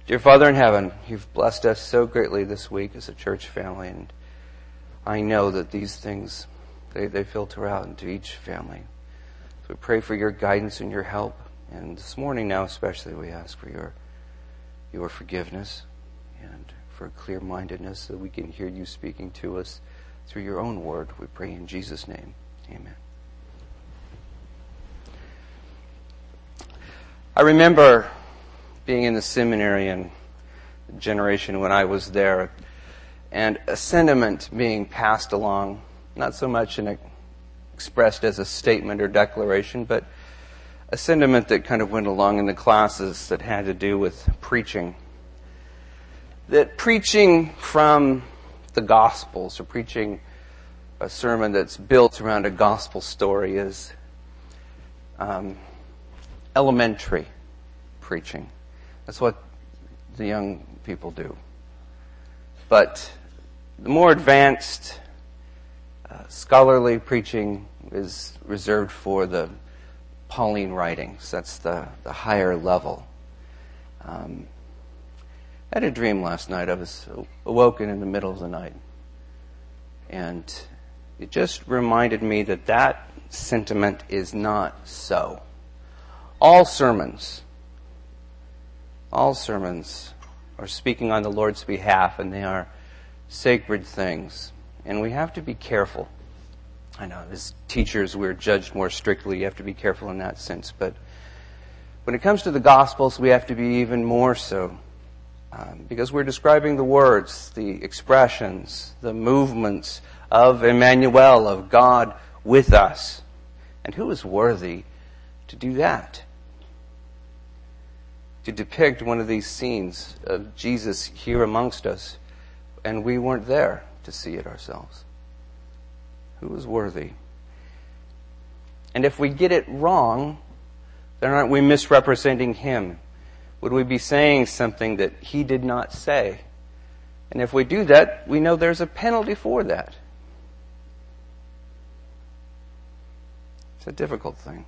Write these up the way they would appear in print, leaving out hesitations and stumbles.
Dear Father in heaven, you've blessed us so greatly this week as a church family, and I know that these things, they filter out into each family. So we pray for your guidance and your help, and this morning now especially we ask for your forgiveness and for clear-mindedness so that we can hear you speaking to us through your own word. We pray in Jesus' name. Amen. I remember being in the seminary and the generation when I was there, and a sentiment being passed along, not so much expressed as a statement or declaration, but a sentiment that kind of went along in the classes that had to do with preaching. That preaching from the Gospels, or preaching a sermon that's built around a gospel story, is elementary preaching. That's what the young people do. But the more advanced scholarly preaching is reserved for the Pauline writings. That's the higher level. I had a dream last night. I was awoken in the middle of the night. And it just reminded me that sentiment is not so. All sermons are speaking on the Lord's behalf, and they are sacred things. And we have to be careful. I know, as teachers, we're judged more strictly. You have to be careful in that sense. But when it comes to the Gospels, we have to be even more so. Because we're describing the words, the expressions, the movements of Emmanuel, of God with us. And who is worthy to do that? To depict one of these scenes of Jesus here amongst us, and we weren't there to see it ourselves. Who is worthy? And if we get it wrong, then aren't we misrepresenting him? Would we be saying something that he did not say? And if we do that, we know there's a penalty for that. It's a difficult thing.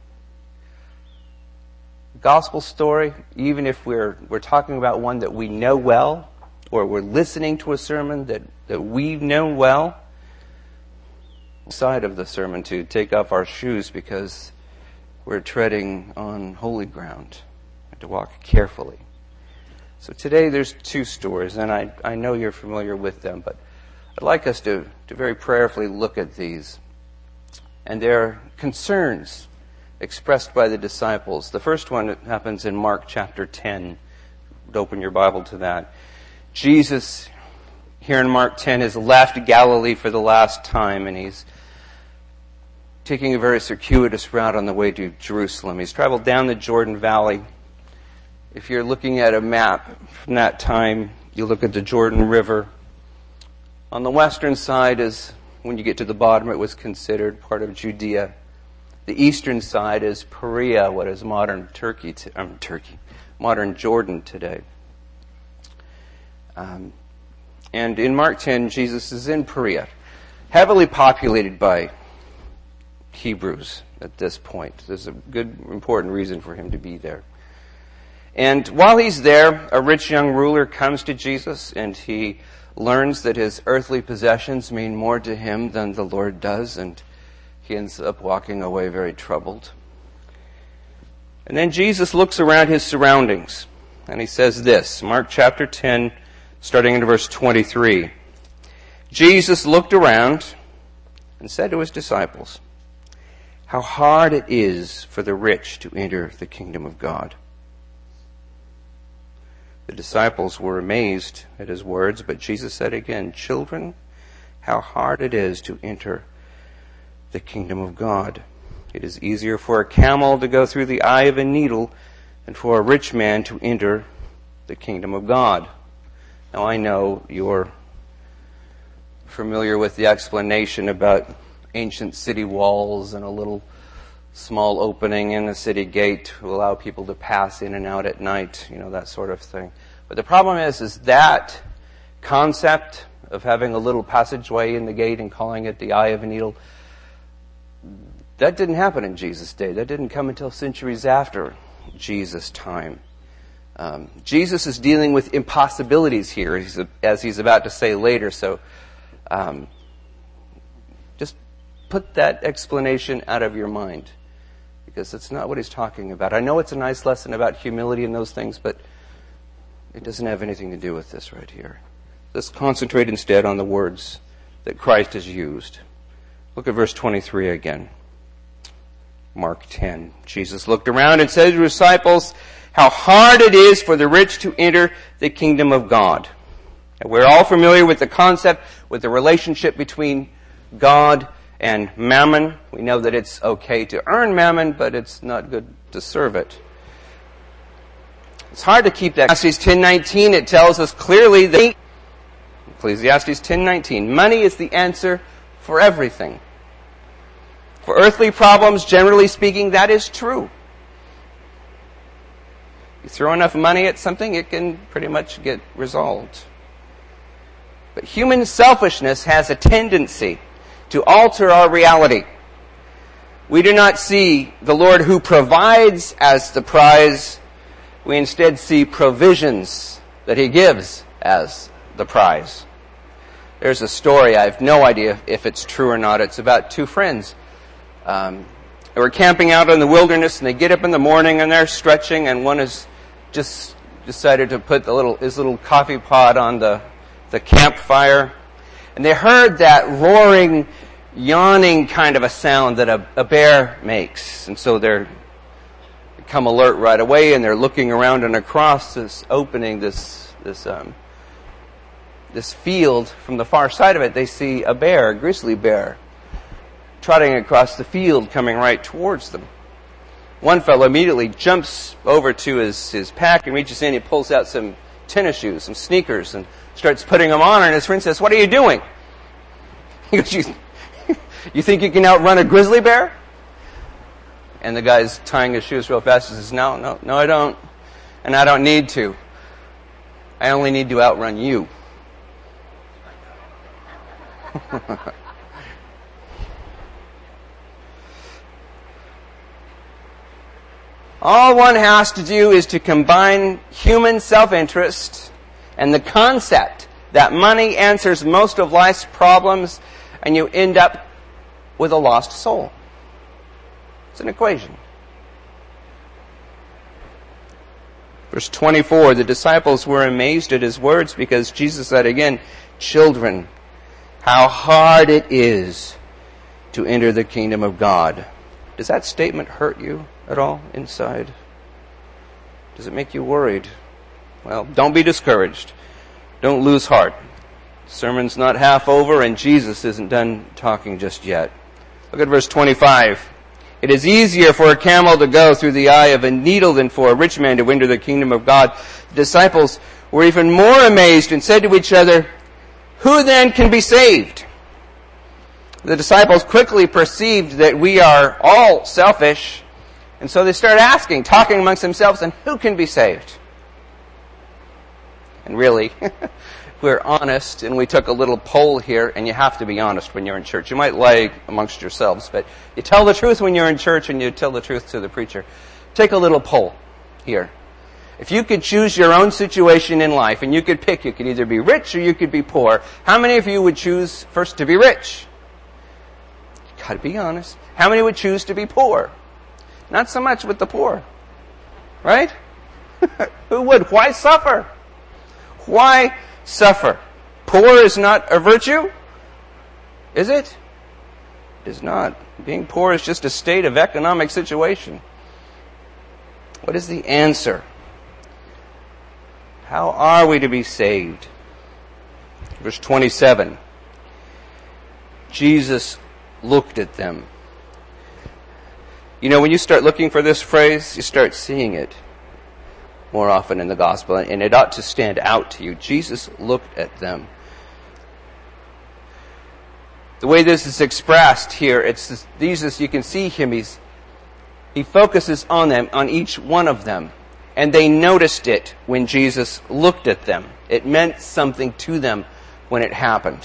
Gospel story, even if we're talking about one that we know well, or we're listening to a sermon that we know well, side of the sermon to take off our shoes because we're treading on holy ground and to walk carefully. So today there's two stories, and I know you're familiar with them, but I'd like us to very prayerfully look at these and their concerns expressed by the disciples. The first one happens in Mark chapter 10. Open your Bible to that. Jesus, here in Mark 10, has left Galilee for the last time, and he's taking a very circuitous route on the way to Jerusalem. He's traveled down the Jordan Valley. If you're looking at a map from that time, you look at the Jordan River. On the western side is, when you get to the bottom, it was considered part of Judea. The eastern side is Perea, what is modern modern Jordan today. And in Mark 10, Jesus is in Perea, heavily populated by Hebrews at this point. There's a good, important reason for him to be there. And while he's there, a rich young ruler comes to Jesus, and he learns that his earthly possessions mean more to him than the Lord does, and he ends up walking away very troubled. And then Jesus looks around his surroundings, and he says this, Mark chapter 10, starting in verse 23. Jesus looked around and said to his disciples, "How hard it is for the rich to enter the kingdom of God." The disciples were amazed at his words, but Jesus said again, "Children, how hard it is to enter the kingdom of God. It is easier for a camel to go through the eye of a needle than for a rich man to enter the kingdom of God." Now I know you're familiar with the explanation about ancient city walls and a little small opening in the city gate to allow people to pass in and out at night, that sort of thing. But the problem is that concept of having a little passageway in the gate and calling it the eye of a needle, that didn't happen in Jesus' day. That didn't come until centuries after Jesus' time. Jesus is dealing with impossibilities here, as he's about to say later. So just put that explanation out of your mind, because it's not what he's talking about. I know it's a nice lesson about humility and those things, but it doesn't have anything to do with this right here. Let's concentrate instead on the words that Christ has used. Look at verse 23 again. Mark 10. Jesus looked around and said to his disciples, "How hard it is for the rich to enter the kingdom of God." And we're all familiar with the concept, with the relationship between God and mammon. We know that it's okay to earn mammon, but it's not good to serve it. It's hard to keep that. Ecclesiastes 10:19, it tells us clearly that Ecclesiastes 10:19, money is the answer for everything. For earthly problems, generally speaking, that is true. You throw enough money at something, it can pretty much get resolved. But human selfishness has a tendency to alter our reality. We do not see the Lord who provides as the prize. We instead see provisions that he gives as the prize. There's a story, I have no idea if it's true or not. It's about two friends. They were camping out in the wilderness, and they get up in the morning and they're stretching, and one has just decided to put his little coffee pot on the campfire. And they heard that roaring, yawning kind of a sound that a bear makes. And so they become alert right away, and they're looking around, and across this opening, this field, from the far side of it, they see a bear, a grizzly bear, trotting across the field, coming right towards them. One fellow immediately jumps over to his pack and reaches in, he pulls out some tennis shoes, some sneakers, and starts putting them on, and his friend says, "What are you doing?" He goes, you think you can outrun a grizzly bear? And the guy's tying his shoes real fast. He says, No, I don't. And I don't need to. I only need to outrun you. All one has to do is to combine human self-interest and the concept that money answers most of life's problems, and you end up with a lost soul. It's an equation. Verse 24, the disciples were amazed at his words because Jesus said again, "Children, how hard it is to enter the kingdom of God." Does that statement hurt you at all inside? Does it make you worried? Well, don't be discouraged. Don't lose heart. The sermon's not half over, and Jesus isn't done talking just yet. Look at verse 25. "It is easier for a camel to go through the eye of a needle than for a rich man to enter the kingdom of God." The disciples were even more amazed and said to each other, "Who then can be saved?" The disciples quickly perceived that we are all selfish, and so they started asking, talking amongst themselves, and who can be saved? And really, if we're honest, and we took a little poll here, and you have to be honest when you're in church. You might lie amongst yourselves, but you tell the truth when you're in church, and you tell the truth to the preacher. Take a little poll here. If you could choose your own situation in life, and you could pick, you could either be rich or you could be poor, how many of you would choose first to be rich? You've got to be honest. How many would choose to be poor? Not so much with the poor. Right? Who would? Why suffer? Why suffer? Poor is not a virtue? Is it? It is not. Being poor is just a state of economic situation. What is the answer? How are we to be saved? Verse 27. Jesus looked at them. You know, when you start looking for this phrase, you start seeing it more often in the gospel, and it ought to stand out to you. Jesus looked at them. The way this is expressed here, it's Jesus, you can see him, he focuses on them, on each one of them. And they noticed it when Jesus looked at them. It meant something to them when it happened.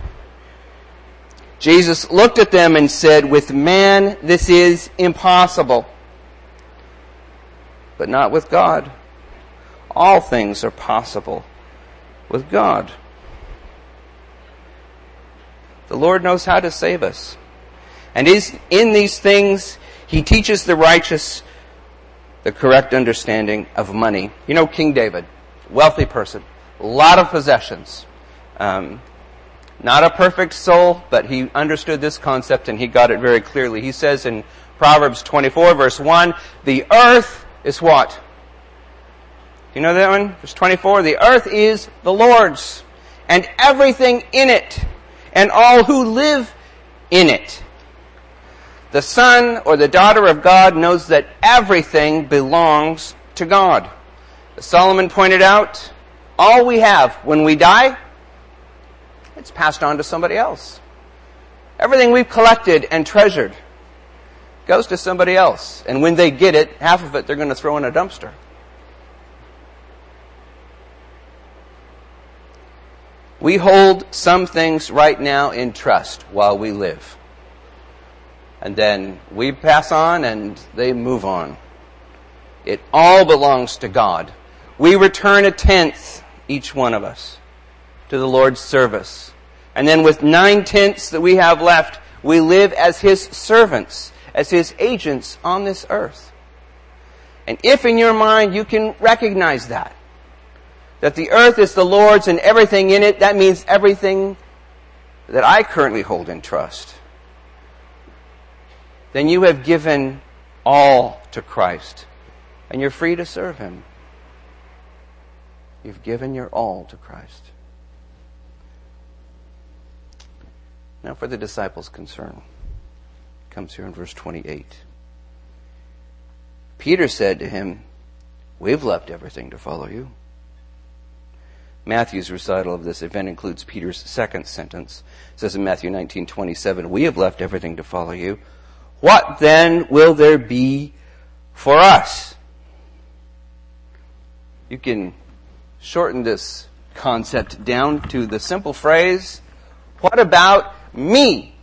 Jesus looked at them and said, "With man this is impossible, but not with God. All things are possible with God. The Lord knows how to save us. And in these things, He teaches the righteous the correct understanding of money. You know, King David, wealthy person, a lot of possessions. Not a perfect soul, but he understood this concept and he got it very clearly. He says in Proverbs 24, verse 1, the earth is what? You know that one? Verse 24, the earth is the Lord's, and everything in it, and all who live in it. The son or the daughter of God knows that everything belongs to God. As Solomon pointed out, all we have when we die, it's passed on to somebody else. Everything we've collected and treasured goes to somebody else. And when they get it, half of it they're going to throw in a dumpster. We hold some things right now in trust while we live. And then we pass on and they move on. It all belongs to God. We return a tenth, each one of us, to the Lord's service. And then with 9/10 that we have left, we live as His servants, as His agents on this earth. And if in your mind you can recognize that the earth is the Lord's and everything in it, that means everything that I currently hold in trust, then you have given all to Christ, and you're free to serve Him. You've given your all to Christ. Now for the disciples' concern. It comes here in verse 28. Peter said to him, we've left everything to follow you. Matthew's recital of this event includes Peter's second sentence. It says in Matthew 19:27, we have left everything to follow you. What then will there be for us? You can shorten this concept down to the simple phrase, what about me?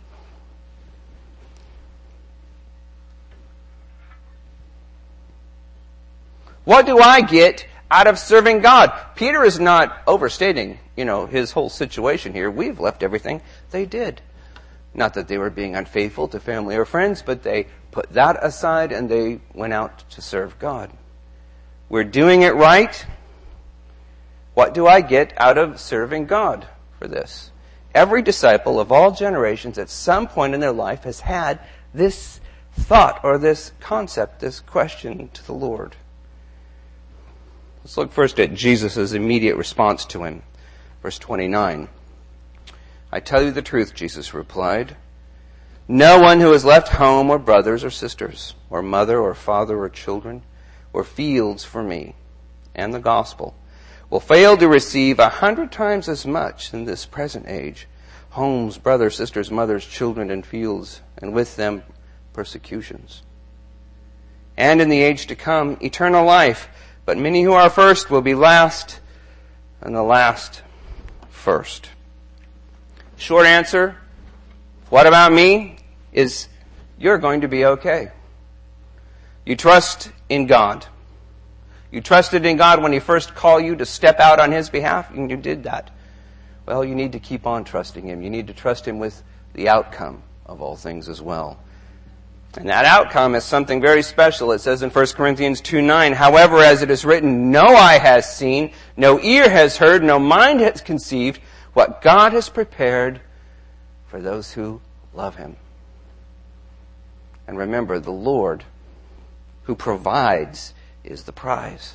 What do I get out of serving God? Peter is not overstating, his whole situation here. We've left everything. They did. Not that they were being unfaithful to family or friends, but they put that aside and they went out to serve God. We're doing it right. What do I get out of serving God for this? Every disciple of all generations at some point in their life has had this thought or this concept, this question to the Lord. Let's look first at Jesus' immediate response to him. Verse 29. I tell you the truth, Jesus replied. No one who has left home or brothers or sisters or mother or father or children or fields for me and the gospel will fail to receive 100 times as much in this present age. Homes, brothers, sisters, mothers, children, and fields, and with them persecutions. And in the age to come, eternal life. But many who are first will be last, and the last first. Short answer, what about me? Is you're going to be okay. You trust in God. You trusted in God when He first called you to step out on His behalf, and you did that. Well, you need to keep on trusting Him. You need to trust Him with the outcome of all things as well. And that outcome is something very special. It says in 1 Corinthians 2:9, however, as it is written, no eye has seen, no ear has heard, no mind has conceived what God has prepared for those who love Him. And remember, the Lord who provides is the prize.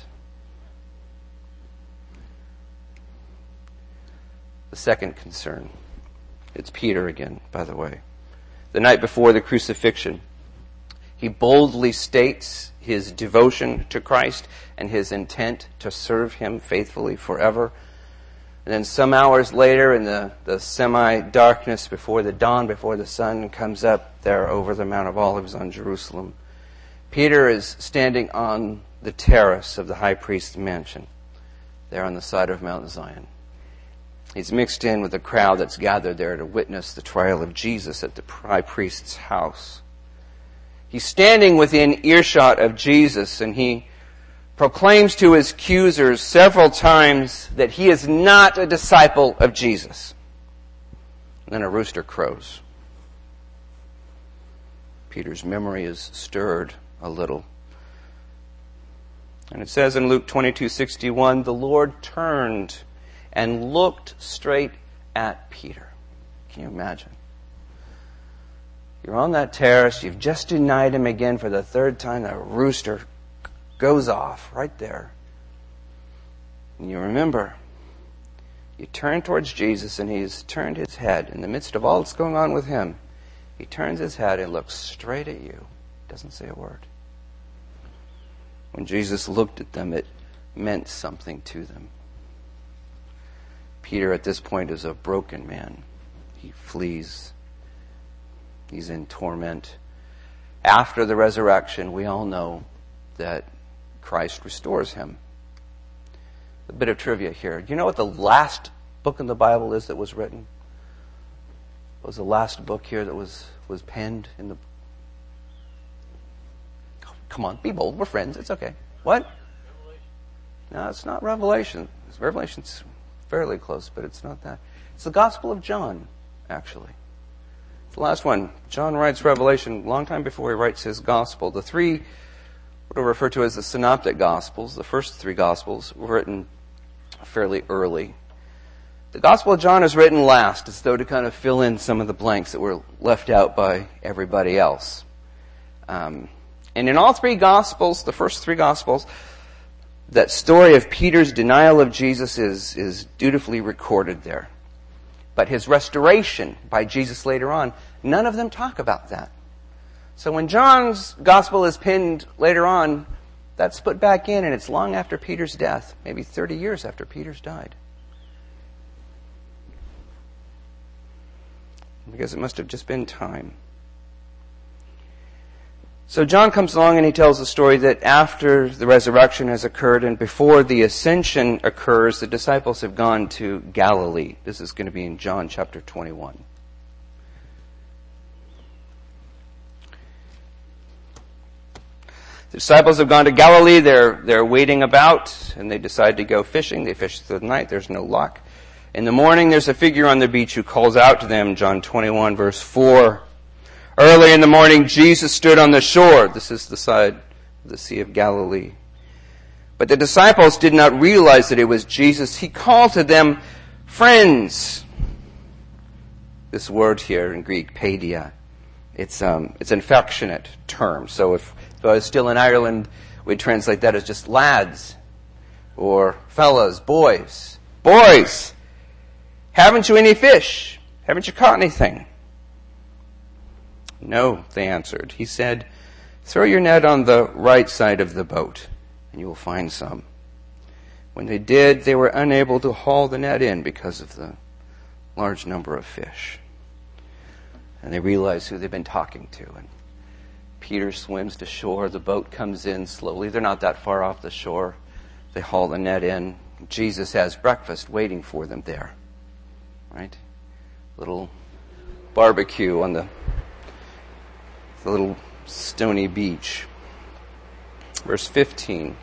The second concern. It's Peter again, by the way. The night before the crucifixion, he boldly states his devotion to Christ and his intent to serve Him faithfully forever. And then some hours later, in the semi-darkness before the dawn, before the sun comes up there over the Mount of Olives on Jerusalem, Peter is standing on the terrace of the high priest's mansion, there on the side of Mount Zion. He's mixed in with the crowd that's gathered there to witness the trial of Jesus at the high priest's house. He's standing within earshot of Jesus, and he proclaims to his accusers several times that he is not a disciple of Jesus. And then a rooster crows. Peter's memory is stirred a little. And it says in Luke 22:61, the Lord turned and looked straight at Peter. Can you imagine? You're on that terrace, you've just denied him again for the third time, that rooster goes off right there. And you remember, you turn towards Jesus and he's turned his head. In the midst of all that's going on with him, he turns his head and looks straight at you. Doesn't say a word. When Jesus looked at them, it meant something to them. Peter at this point is a broken man. He flees. He's in torment. After the resurrection, we all know that Christ restores him. A bit of trivia here. Do you know what the last book in the Bible is that was written? What was the last book here that was penned in the... Come on, be bold. We're friends. It's okay. What? Revelation. No, it's not Revelation. Revelation's fairly close, but it's not that. It's the Gospel of John, actually. It's the last one. John writes Revelation a long time before he writes his Gospel. The three, what are referred to as the Synoptic Gospels, the first three Gospels, were written fairly early. The Gospel of John is written last, as though to kind of fill in some of the blanks that were left out by everybody else. And in all three Gospels, the first three Gospels, that story of Peter's denial of Jesus is dutifully recorded there. But his restoration by Jesus later on, none of them talk about that. So when John's Gospel is penned later on, that's put back in, and it's long after Peter's death, maybe 30 years after Peter's died. Because it must have just been time. So John comes along and he tells the story that after the resurrection has occurred and before the ascension occurs, the disciples have gone to Galilee. This is going to be in John chapter 21. The disciples have gone to Galilee. They're waiting about and they decide to go fishing. They fish through the night. There's no luck. In the morning, there's a figure on the beach who calls out to them, John 21 verse 4. Early in the morning, Jesus stood on the shore. This is the side of the Sea of Galilee. But the disciples did not realize that it was Jesus. He called to them, friends. This word here in Greek, paidia, it's an affectionate term. So if I was still in Ireland, we'd translate that as just lads or fellas, boys. Boys, haven't you any fish? Haven't you caught anything? No, they answered. He said, throw your net on the right side of the boat, and you will find some. When they did, they were unable to haul the net in because of the large number of fish. And they realized who they've been talking to. And Peter swims to shore. The boat comes in slowly. They're not that far off the shore. They haul the net in. Jesus has breakfast waiting for them there. Right? Little barbecue on the little stony beach. Verse 15.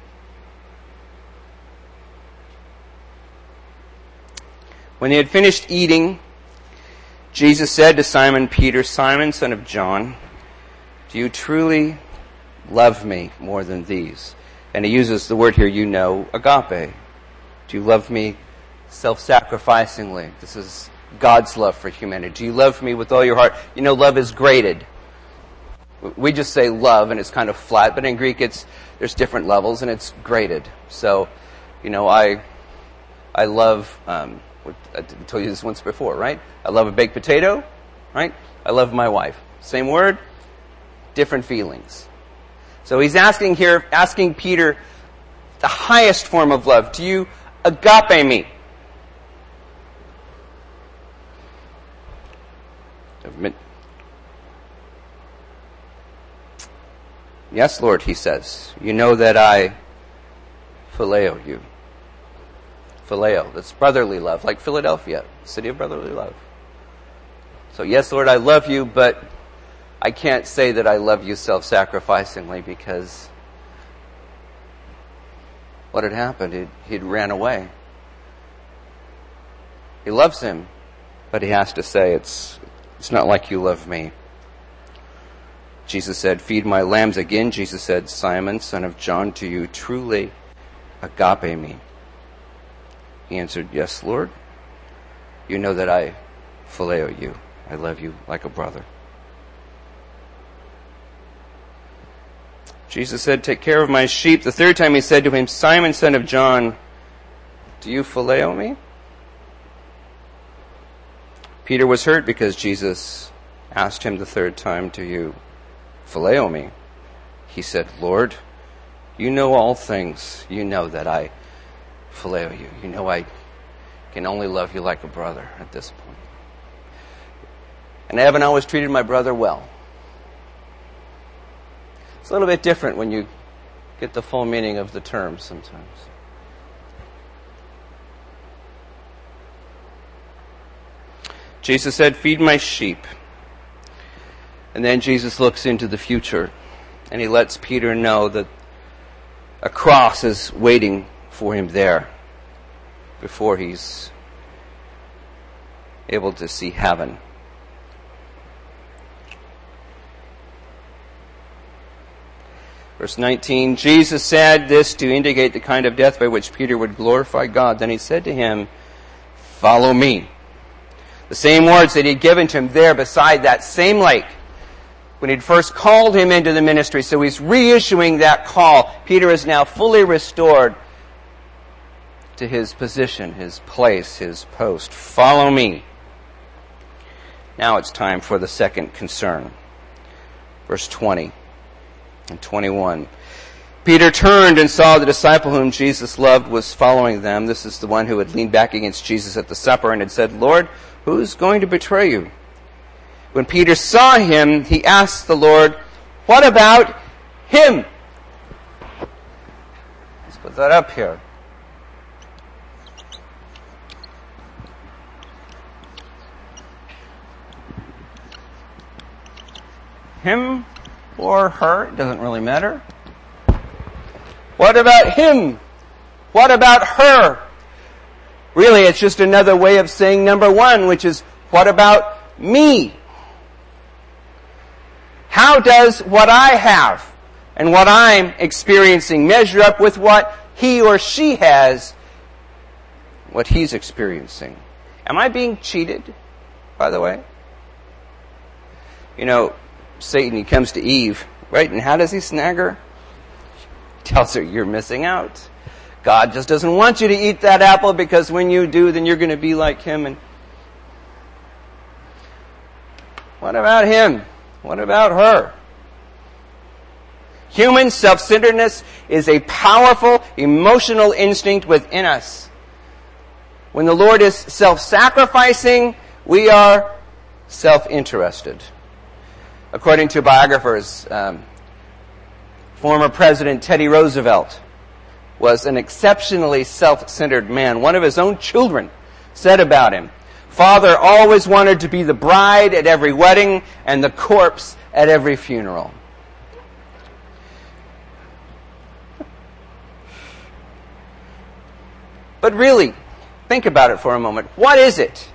When they had finished eating, Jesus said to Simon Peter, Simon, son of John, do you truly love me more than these? And he uses the word here, agape. Do you love me self-sacrificingly? This is God's love for humanity. Do you love me with all your heart? Love is graded. We just say love and it's kind of flat, but in Greek there's different levels and it's graded. So, I love, I told you this once before, right? I love a baked potato, right? I love my wife. Same word, different feelings. So he's asking Peter, the highest form of love. Do you agape me? Yes, Lord, he says. You know that I phileo you. Phileo, that's brotherly love, like Philadelphia, city of brotherly love. So yes, Lord, I love you, but I can't say that I love you self-sacrificingly because what had happened. He'd ran away. He loves him, but he has to say, it's not like you love me. Jesus said, feed my lambs. Again, Jesus said, Simon, son of John, do you truly agape me? He answered, yes, Lord. You know that I phileo you. I love you like a brother. Jesus said, take care of my sheep. The third time he said to him, Simon, son of John, do you phileo me? Peter was hurt because Jesus asked him the third time, do you phileo me? He said, Lord, you know all things. You know that I phileo you. You know I can only love you like a brother at this point. And I haven't always treated my brother well. It's a little bit different when you get the full meaning of the term sometimes. Jesus said, feed my sheep. And then Jesus looks into the future and he lets Peter know that a cross is waiting for him there before he's able to see heaven. Verse 19, Jesus said this to indicate the kind of death by which Peter would glorify God. Then he said to him, follow me. The same words that he'd given to him there beside that same lake when he'd first called him into the ministry. So he's reissuing that call. Peter is now fully restored to his position, his place, his post. Follow me. Now it's time for the second concern. Verse 20 and 21. Peter turned and saw the disciple whom Jesus loved was following them. This is the one who had leaned back against Jesus at the supper and had said, Lord, who's going to betray you? When Peter saw him, he asked the Lord, what about him? Let's put that up here. Him or her, it doesn't really matter. What about him? What about her? Really, it's just another way of saying number one, which is, what about me? How does what I have and what I'm experiencing measure up with what he or she has, what he's experiencing? Am I being cheated, by the way? You know, Satan, he comes to Eve, right? And how does he snag her? He tells her, you're missing out. God just doesn't want you to eat that apple because when you do, then you're going to be like him. And what about him? What about her? Human self-centeredness is a powerful emotional instinct within us. When the Lord is self-sacrificing, we are self-interested. According to biographers, former President Teddy Roosevelt was an exceptionally self-centered man. One of his own children said about him, Father always wanted to be the bride at every wedding and the corpse at every funeral. But really, think about it for a moment. What is it?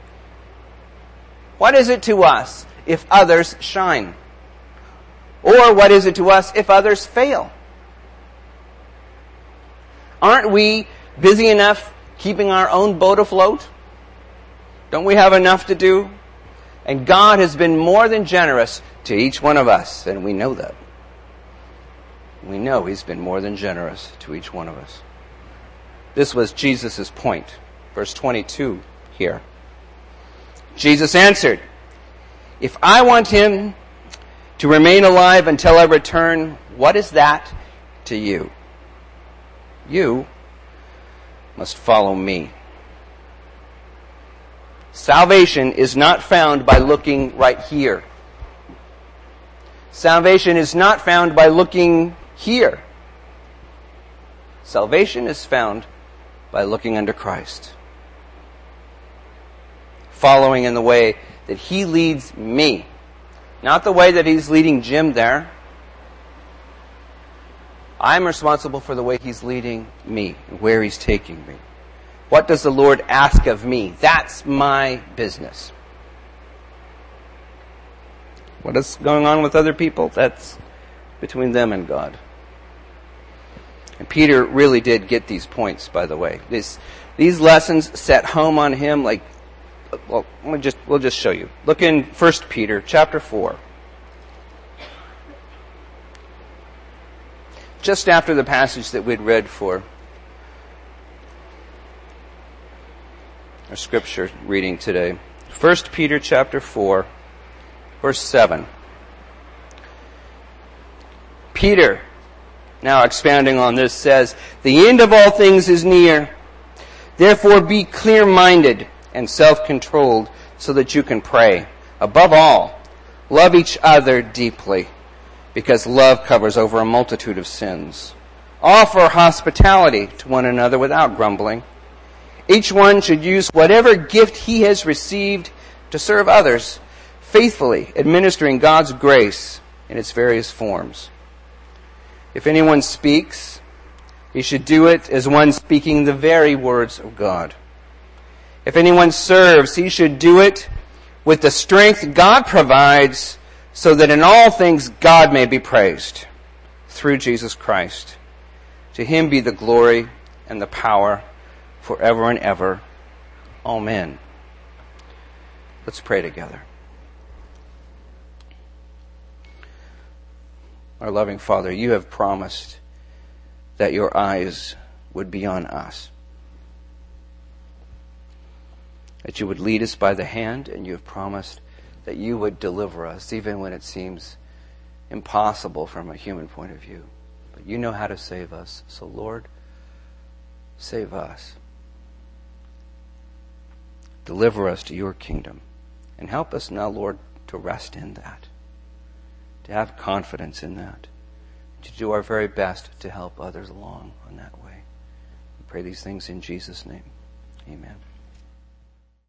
What is it to us if others shine? Or what is it to us if others fail? Aren't we busy enough keeping our own boat afloat? Don't we have enough to do? And God has been more than generous to each one of us, and we know that. We know He's been more than generous to each one of us. This was Jesus' point. Verse 22 here. Jesus answered, if I want him to remain alive until I return, what is that to you? You must follow me. Salvation is not found by looking right here. Salvation is not found by looking here. Salvation is found by looking unto Christ. Following in the way that He leads me. Not the way that He's leading Jim there. I'm responsible for the way He's leading me and where He's taking me. What does the Lord ask of me? That's my business. What is going on with other people? That's between them and God. And Peter really did get these points, by the way. These lessons set home on him like, well, we'll just show you. Look in 1 Peter chapter 4. Just after the passage that we'd read for our scripture reading today. 1 Peter chapter 4, verse 7. Peter, now expounding on this, says, "The end of all things is near. Therefore be clear-minded and self-controlled so that you can pray. Above all, love each other deeply, because love covers over a multitude of sins. Offer hospitality to one another without grumbling. Each one should use whatever gift he has received to serve others, faithfully administering God's grace in its various forms. If anyone speaks, he should do it as one speaking the very words of God. If anyone serves, he should do it with the strength God provides, so that in all things God may be praised through Jesus Christ. To Him be the glory and the power forever and ever. Amen." Let's pray together. Our loving Father, You have promised that Your eyes would be on us, that You would lead us by the hand, and You have promised that You would deliver us, even when it seems impossible from a human point of view. But You know how to save us. So, Lord, save us. Deliver us to Your kingdom. And help us now, Lord, to rest in that, to have confidence in that, to do our very best to help others along on that way. We pray these things in Jesus' name. Amen.